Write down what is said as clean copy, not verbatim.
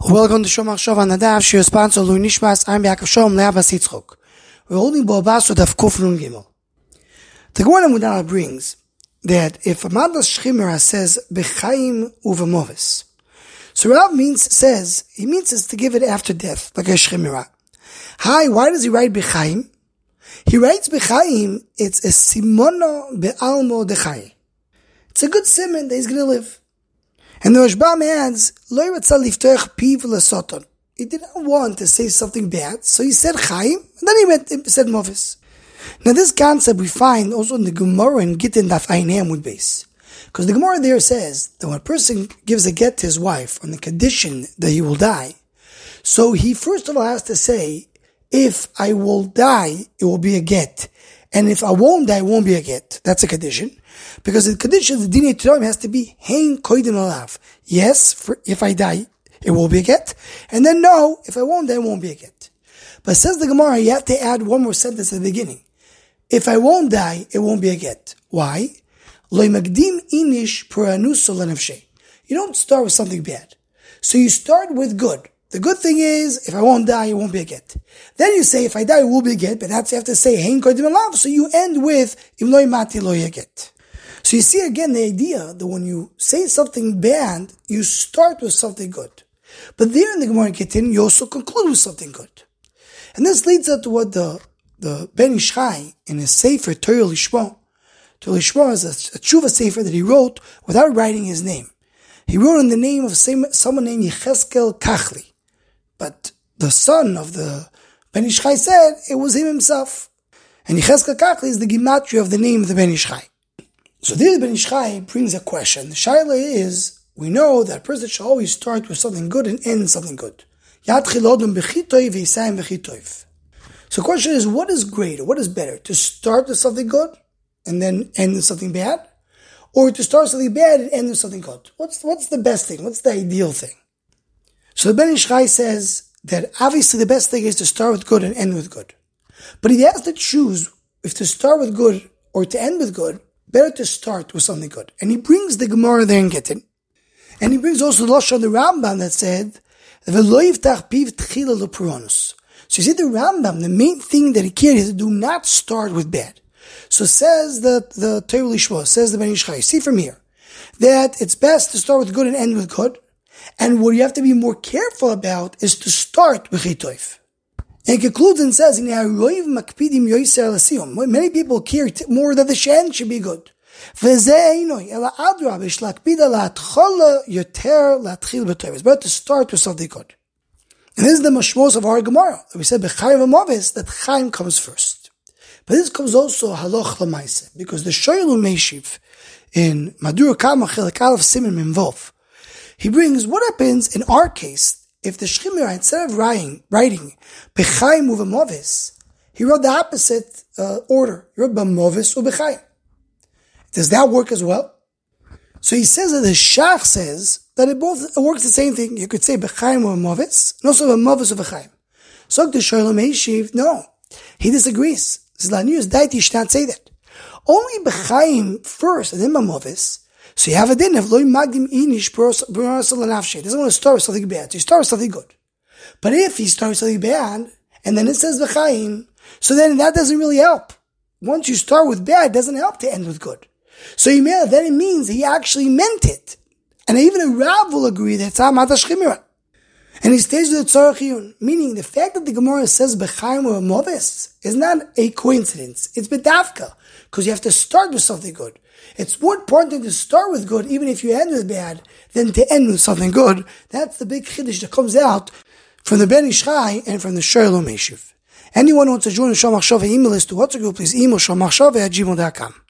Welcome to Shomar Shov on the Daf. She sponsor Lui Nishmas. I'm Yaakov Shalom Le'Abbas Yitzchok. We're holding Bo'abas with Daf Kuf Nun Gimel. The Gemara Mudala brings that if a Madlas Shchimera says B'chaim uvemovis, so Rav says he means is to give it after death, like a Shchimera. Why does he write B'chaim? He writes B'chaim. It's a simono be'almo dechai. It's a good simon that he's going to live. And the Rashbam adds, Lo yiratzah liftoch piv lesoton. He did not want to say something bad, so he said Chaim, and then he said Movis. Now this concept we find also in the Gemara in Gittin Daf Ayin Hamud base. Because the Gemara there says that when a person gives a get to his wife on the condition that he will die, so he first of all has to say, if I will die, it will be a get. And if I won't die, it won't be a get. That's a condition. Because the condition, the Dinei Torah has to be Hein Koidim Alav. Yes, if I die, it will be a get. And then no, if I won't die, it won't be a get. But says the Gemara, you have to add one more sentence at the beginning. If I won't die, it won't be a get. Why? Lo magdim inish puranuso lenafshei. You don't start with something bad. So you start with good. The good thing is, if I won't die, it won't be a get. Then you say, if I die, it will be a get, but that's you have to say, Hein Koidim Alav. So you end with, Im lo imati lo get. So you see again the idea that when you say something bad, you start with something good. But there in the Gemara Gittin, you also conclude with something good. And this leads up to what the Ben Ish Chai in his Sefer Torah Lishma. Torah Lishma is a tshuva sefer that he wrote without writing his name. He wrote in the name of someone named Yecheskel Kachli. But the son of the Ben Ish Chai said it was him himself. And Yecheskel Kachli is the gematria of the name of the Ben Ish Chai. So there the Ben Ish Chai brings a question. The shaila is, we know that a person should always start with something good and end something good. So the question is, what is greater, what is better? To start with something good and then end with something bad? Or to start with something bad and end with something good? What's the best thing? What's the ideal thing? So the Ben Ish Chai says that obviously the best thing is to start with good and end with good. But if he has to choose if to start with good or to end with good, better to start with something good. And he brings the Gemara there in Gittin. And he brings also the Lashon, the Rambam that said, V'lo yiftach piv tchila lepuronus. So you see the Rambam, the main thing that he cared is to do not start with bad. So says the Torah Lishma, says the Ben Ish Chai, see from here, that it's best to start with good and end with good. And what you have to be more careful about is to start with chitoif. And he concludes and says, many people care more that the end should be good. It's better to start with something good. And this is the mashmos of our Gemara. We said that Chaim comes first. But this comes also haloch l'maaseh, because the Shoylu Meshiv in Madur Kama Chelik Aleph Siman Mimvov, he brings what happens in our case. If the Shchimera, instead of writing B'chaim uvemovis, he wrote the opposite order. He wrote B'movis u'B'chaim. Does that work as well? So he says that the Shach says that it works the same thing. You could say B'chaim uvemovis, and also B'movis u'B'chaim. So the Shalom Meishiv, no. He disagrees. Zlanius Daiti should not say that. Only B'chaim first, and then B'movis. So you have a din of loy magdim inish l'nafshei. He doesn't want to start with something bad. So you start with something good. But if he starts with something bad, and then it says v'chaim, so then that doesn't really help. Once you start with bad, it doesn't help to end with good. So then it means he actually meant it. And even a Rav will agree that it's Matash Chimera. And he stays with the Tzorach Iyun, meaning the fact that the Gemara says b'chaim or movis is not a coincidence. It's bedavka, because you have to start with something good. It's more important to start with good, even if you end with bad, than to end with something good. That's the big chiddush that comes out from the Ben Ish Chai and from the Shoylu Meshiv. Anyone who wants to join the Shomar Shov email list to WhatsApp group, please email shomachshove@gmail.com.